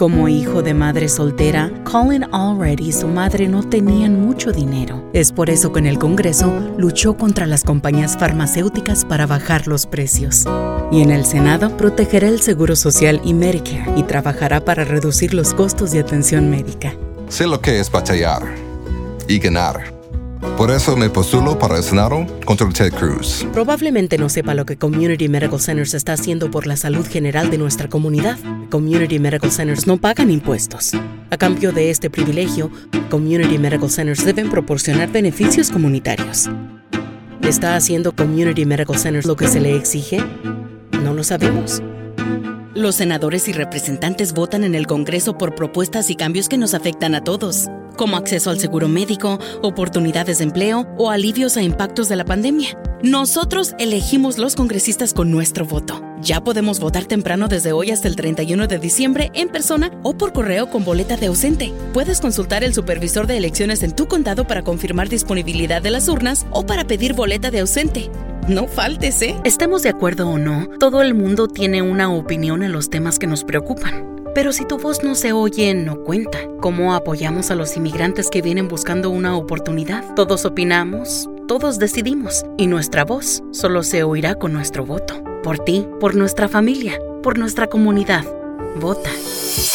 Como hijo de madre soltera, Colin Allred y su madre no tenían mucho dinero. Es por eso que en el Congreso luchó contra las compañías farmacéuticas para bajar los precios. Y en el Senado protegerá el Seguro Social y Medicare y trabajará para reducir los costos de atención médica. Sé lo que es batallar y ganar. Por eso me postulo para el Senado contra Ted Cruz. Probablemente no sepa lo que Community Medical Centers está haciendo por la salud general de nuestra comunidad. Community Medical Centers no pagan impuestos. A cambio de este privilegio, Community Medical Centers deben proporcionar beneficios comunitarios. ¿Está haciendo Community Medical Centers lo que se le exige? No lo sabemos. Los senadores y representantes votan en el Congreso por propuestas y cambios que nos afectan a todos, como acceso al seguro médico, oportunidades de empleo o alivios a impactos de la pandemia. Nosotros elegimos los congresistas con nuestro voto. Ya podemos votar temprano desde hoy hasta el 31 de diciembre en persona o por correo con boleta de ausente. Puedes consultar el supervisor de elecciones en tu condado para confirmar disponibilidad de las urnas o para pedir boleta de ausente. No faltes, ¿eh? Estemos de acuerdo o no, todo el mundo tiene una opinión en los temas que nos preocupan. Pero si tu voz no se oye, no cuenta. ¿Cómo apoyamos a los inmigrantes que vienen buscando una oportunidad? Todos opinamos, todos decidimos, y nuestra voz solo se oirá con nuestro voto. Por ti, por nuestra familia, por nuestra comunidad. Vota.